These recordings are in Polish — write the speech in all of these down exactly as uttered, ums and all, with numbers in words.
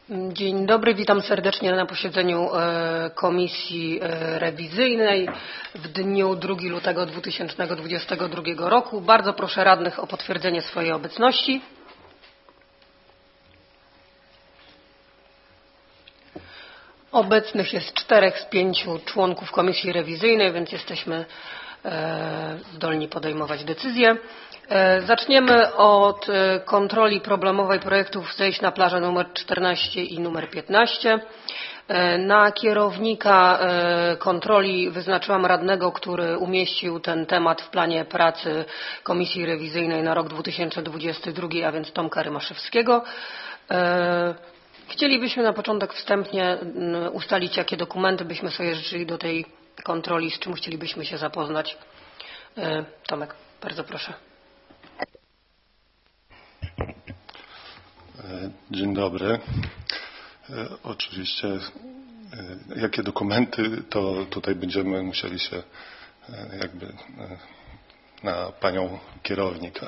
Dzień dobry, witam serdecznie na posiedzeniu Komisji Rewizyjnej w dniu drugiego lutego dwa tysiące dwudziestego drugiego roku. Bardzo proszę radnych o potwierdzenie swojej obecności. Obecnych jest czterech z pięciu członków Komisji Rewizyjnej, więc jesteśmy zdolni podejmować decyzje. Zaczniemy od kontroli problemowej projektów zejść na plażę numer czternaście i numer piętnaście. Na kierownika kontroli wyznaczyłam radnego, który umieścił ten temat w planie pracy Komisji Rewizyjnej na rok dwa tysiące dwudziesty drugi, a więc Tomka Rymaszewskiego. Chcielibyśmy na początek wstępnie ustalić, jakie dokumenty byśmy sobie życzyli do tej kontroli, z czym chcielibyśmy się zapoznać. Tomek, bardzo proszę. Dzień dobry. Oczywiście jakie dokumenty, to tutaj będziemy musieli się jakby na panią kierownik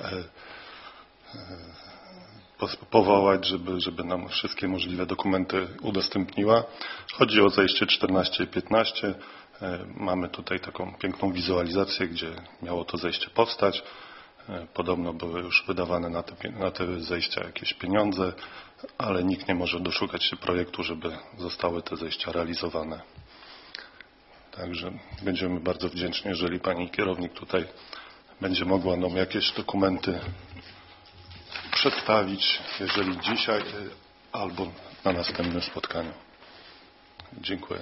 powołać, żeby, żeby nam wszystkie możliwe dokumenty udostępniła. Chodzi o zejście czternaście i piętnaście. Mamy tutaj taką piękną wizualizację, gdzie miało to zejście powstać. Podobno były już wydawane na te, na te zejścia jakieś pieniądze, ale nikt nie może doszukać się projektu, żeby zostały te zejścia realizowane. Także będziemy bardzo wdzięczni, jeżeli pani kierownik tutaj będzie mogła nam jakieś dokumenty przedstawić, jeżeli dzisiaj albo na następnym spotkaniu. Dziękuję.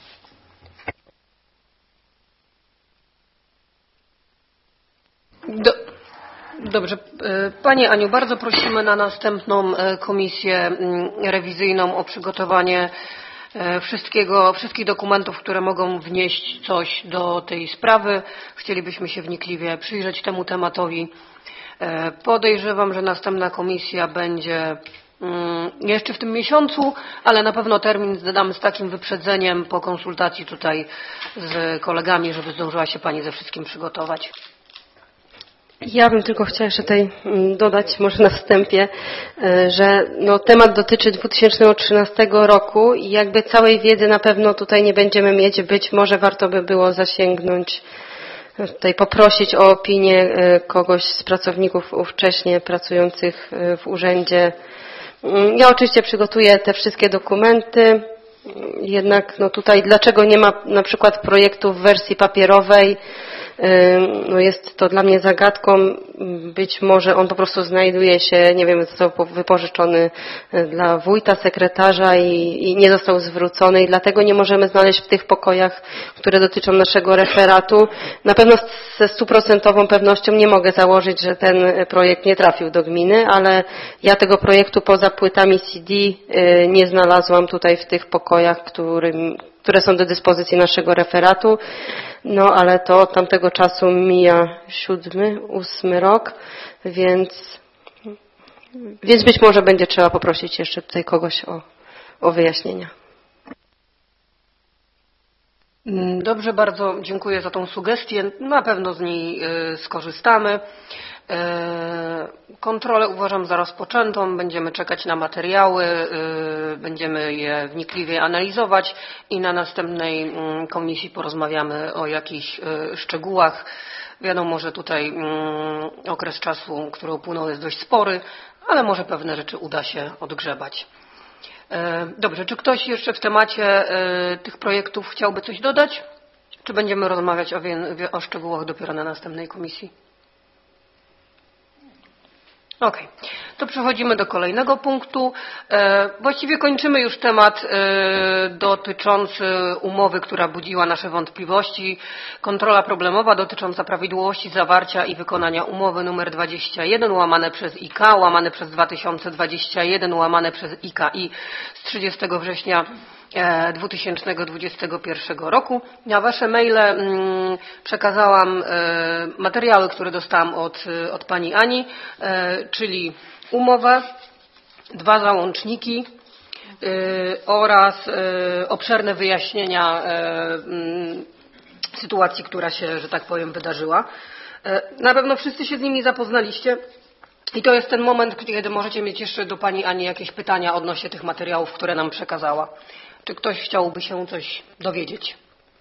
Do, dobrze. Pani Aniu, bardzo prosimy na następną komisję rewizyjną o przygotowanie wszystkiego, wszystkich dokumentów, które mogą wnieść coś do tej sprawy. Chcielibyśmy się wnikliwie przyjrzeć temu tematowi. Podejrzewam, że następna komisja będzie jeszcze w tym miesiącu, ale na pewno termin zdam z takim wyprzedzeniem po konsultacji tutaj z kolegami, żeby zdążyła się Pani ze wszystkim przygotować. Ja bym tylko chciała jeszcze tutaj dodać może na wstępie, że no, temat dotyczy dwa tysiące trzynastego roku i jakby całej wiedzy na pewno tutaj nie będziemy mieć. Być może warto by było zasięgnąć, tutaj poprosić o opinię kogoś z pracowników ówcześnie pracujących w urzędzie. Ja oczywiście przygotuję te wszystkie dokumenty, jednak no tutaj dlaczego nie ma na przykład projektu w wersji papierowej? No jest to dla mnie zagadką. Być może on po prostu znajduje się, nie wiem, został wypożyczony dla wójta, sekretarza i, i nie został zwrócony i dlatego nie możemy znaleźć w tych pokojach, które dotyczą naszego referatu. Na pewno ze stuprocentową pewnością nie mogę założyć, że ten projekt nie trafił do gminy, ale ja tego projektu poza płytami C D nie znalazłam tutaj w tych pokojach, którym, które są do dyspozycji naszego referatu. No, ale to od tamtego czasu mija siódmy, ósmy rok, więc, więc być może będzie trzeba poprosić jeszcze tutaj kogoś o, o wyjaśnienia. Dobrze, bardzo dziękuję za tą sugestię. Na pewno z niej skorzystamy. Kontrolę uważam za rozpoczętą, będziemy czekać na materiały, będziemy je wnikliwie analizować i na następnej komisji porozmawiamy o jakichś szczegółach. Wiadomo, że tutaj okres czasu, który upłynął, jest dość spory, ale może pewne rzeczy uda się odgrzebać. Dobrze, czy ktoś jeszcze w temacie tych projektów chciałby coś dodać? Czy będziemy rozmawiać o, o szczegółach dopiero na następnej komisji? Okej, okay. To przechodzimy do kolejnego punktu. E, właściwie kończymy już temat e, dotyczący umowy, która budziła nasze wątpliwości. Kontrola problemowa dotycząca prawidłowości zawarcia i wykonania umowy numer dwadzieścia jeden łamane przez I K, łamane przez dwa tysiące dwadzieścia jeden, łamane przez I K I z trzydziestego września dwa tysiące dwudziestego pierwszego roku. Na Wasze maile mm, przekazałam e, materiały, które dostałam od, od Pani Ani, e, czyli umowę, dwa załączniki e, oraz e, obszerne wyjaśnienia e, m, sytuacji, która się, że tak powiem, wydarzyła. E, na pewno wszyscy się z nimi zapoznaliście. I to jest ten moment, kiedy możecie mieć jeszcze do Pani Ani jakieś pytania odnośnie tych materiałów, które nam przekazała. Czy ktoś chciałby się coś dowiedzieć?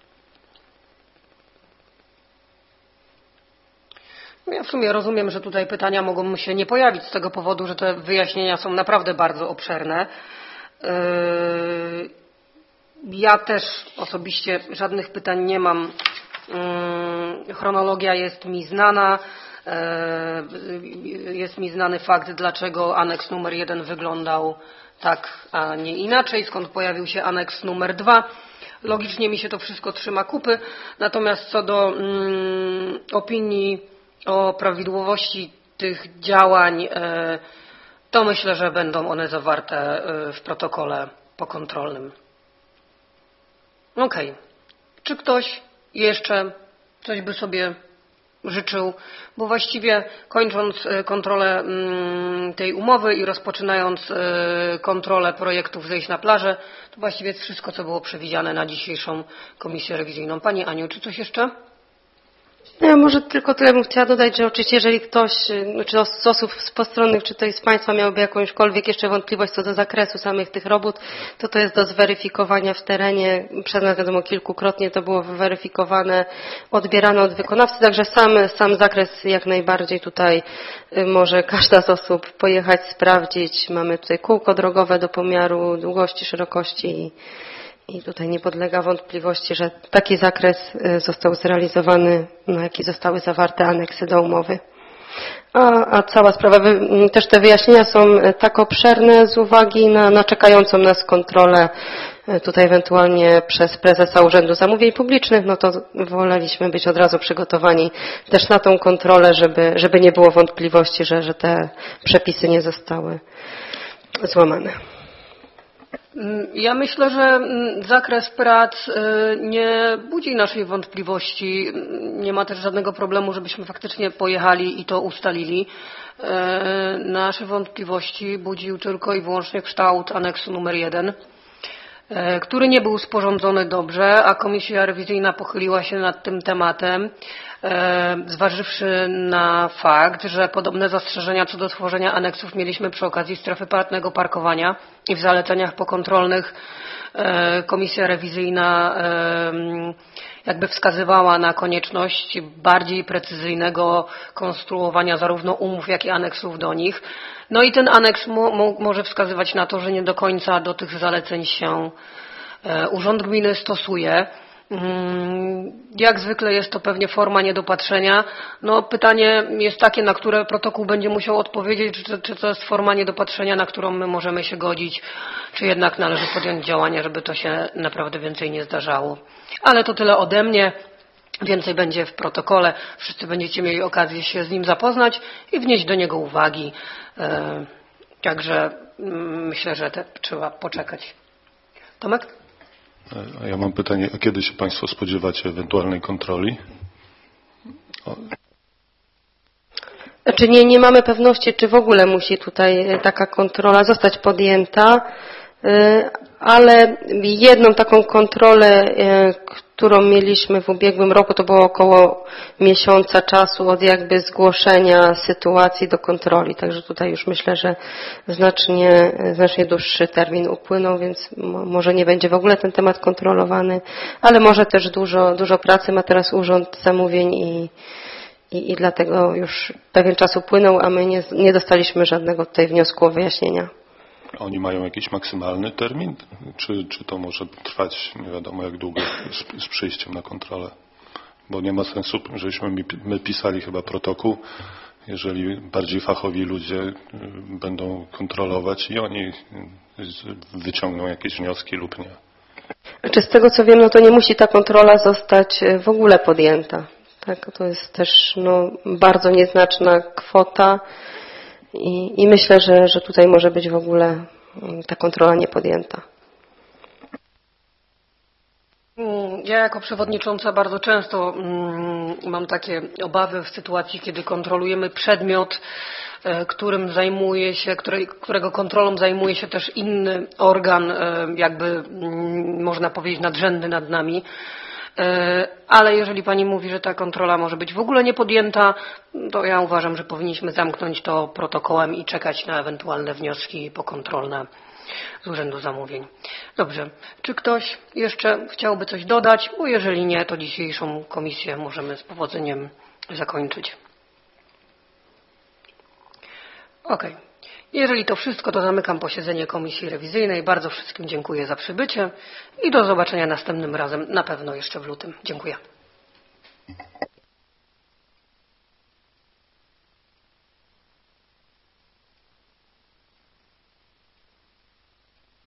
Ja w sumie rozumiem, że tutaj pytania mogą się nie pojawić z tego powodu, że te wyjaśnienia są naprawdę bardzo obszerne. Ja też osobiście żadnych pytań nie mam. Chronologia jest mi znana. Jest mi znany fakt, dlaczego aneks numer jeden wyglądał tak, a nie inaczej, skąd pojawił się aneks numer dwa. Logicznie mi się to wszystko trzyma kupy. Natomiast co do mm, opinii o prawidłowości tych działań, to myślę, że będą one zawarte w protokole pokontrolnym. Okej. Okay. Czy ktoś jeszcze coś by sobie życzył? Bo właściwie kończąc kontrolę tej umowy i rozpoczynając kontrolę projektów zejść na plażę, to właściwie jest wszystko, co było przewidziane na dzisiejszą komisję rewizyjną. Pani Aniu, czy coś jeszcze? Ja może tylko tyle bym chciała dodać, że oczywiście jeżeli ktoś, czy z osób postronnych, czy ktoś z Państwa miałby jakąśkolwiek jeszcze wątpliwość co do zakresu samych tych robót, to to jest do zweryfikowania w terenie. Przez nas wiadomo kilkukrotnie to było weryfikowane, odbierane od wykonawcy, także sam, sam zakres jak najbardziej tutaj może każda z osób pojechać, sprawdzić. Mamy tutaj kółko drogowe do pomiaru długości, szerokości i I tutaj nie podlega wątpliwości, że taki zakres został zrealizowany, na jaki zostały zawarte aneksy do umowy. A, a cała sprawa, też te wyjaśnienia są tak obszerne z uwagi na, na czekającą nas kontrolę, tutaj ewentualnie przez prezesa Urzędu Zamówień Publicznych, no to woleliśmy być od razu przygotowani też na tą kontrolę, żeby, żeby nie było wątpliwości, że, że te przepisy nie zostały złamane. Ja myślę, że zakres prac nie budzi naszej wątpliwości. Nie ma też żadnego problemu, żebyśmy faktycznie pojechali i to ustalili. Nasze wątpliwości budził tylko i wyłącznie kształt aneksu numer jeden, który nie był sporządzony dobrze, a komisja rewizyjna pochyliła się nad tym tematem, zważywszy na fakt, że podobne zastrzeżenia co do tworzenia aneksów mieliśmy przy okazji strefy płatnego parkowania i w zaleceniach pokontrolnych komisja rewizyjna jakby wskazywała na konieczność bardziej precyzyjnego konstruowania zarówno umów, jak i aneksów do nich. No i ten aneks mo- mo- może wskazywać na to, że nie do końca do tych zaleceń się Urząd Gminy stosuje. Jak zwykle jest to pewnie forma niedopatrzenia. No pytanie jest takie, na które protokół będzie musiał odpowiedzieć, czy, czy to jest forma niedopatrzenia, na którą my możemy się godzić, czy jednak należy podjąć działania, żeby to się naprawdę więcej nie zdarzało. Ale to tyle ode mnie. Więcej będzie w protokole. Wszyscy będziecie mieli okazję się z nim zapoznać i wnieść do niego uwagi. Także myślę, że te, trzeba poczekać. Tomek? A ja mam pytanie, a kiedy się Państwo spodziewacie ewentualnej kontroli? O. Znaczy nie, nie mamy pewności, czy w ogóle musi tutaj taka kontrola zostać podjęta, ale jedną taką kontrolę, którą mieliśmy w ubiegłym roku, to było około miesiąca czasu od jakby zgłoszenia sytuacji do kontroli. Także tutaj już myślę, że znacznie, znacznie dłuższy termin upłynął, więc może nie będzie w ogóle ten temat kontrolowany, ale może też dużo, dużo pracy ma teraz Urząd Zamówień i, i, i dlatego już pewien czas upłynął, a my nie, nie dostaliśmy żadnego tutaj wniosku o wyjaśnienia. Oni mają jakiś maksymalny termin? Czy, czy to może trwać nie wiadomo jak długo z, z przyjściem na kontrolę? Bo nie ma sensu, żeśmy my pisali chyba protokół, jeżeli bardziej fachowi ludzie będą kontrolować i oni wyciągną jakieś wnioski lub nie. Znaczy z tego co wiem, no to nie musi ta kontrola zostać w ogóle podjęta. Tak, to jest też no, bardzo nieznaczna kwota. I, I myślę, że, że tutaj może być w ogóle ta kontrola niepodjęta. Ja jako przewodnicząca bardzo często mm, mam takie obawy w sytuacji, kiedy kontrolujemy przedmiot, e, którym zajmuje się, której, którego kontrolą zajmuje się też inny organ, e, jakby mm, można powiedzieć nadrzędny nad nami. ale jeżeli Pani mówi, że ta kontrola może być w ogóle nie podjęta, to ja uważam, że powinniśmy zamknąć to protokołem i czekać na ewentualne wnioski pokontrolne z Urzędu Zamówień. Dobrze. Czy ktoś jeszcze chciałby coś dodać? Bo jeżeli nie, to dzisiejszą komisję możemy z powodzeniem zakończyć. Ok. Jeżeli to wszystko, to zamykam posiedzenie Komisji Rewizyjnej. Bardzo wszystkim dziękuję za przybycie i do zobaczenia następnym razem, na pewno jeszcze w lutym. Dziękuję.